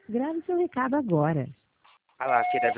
Grave seu recado agora. Olá, aqui é Davi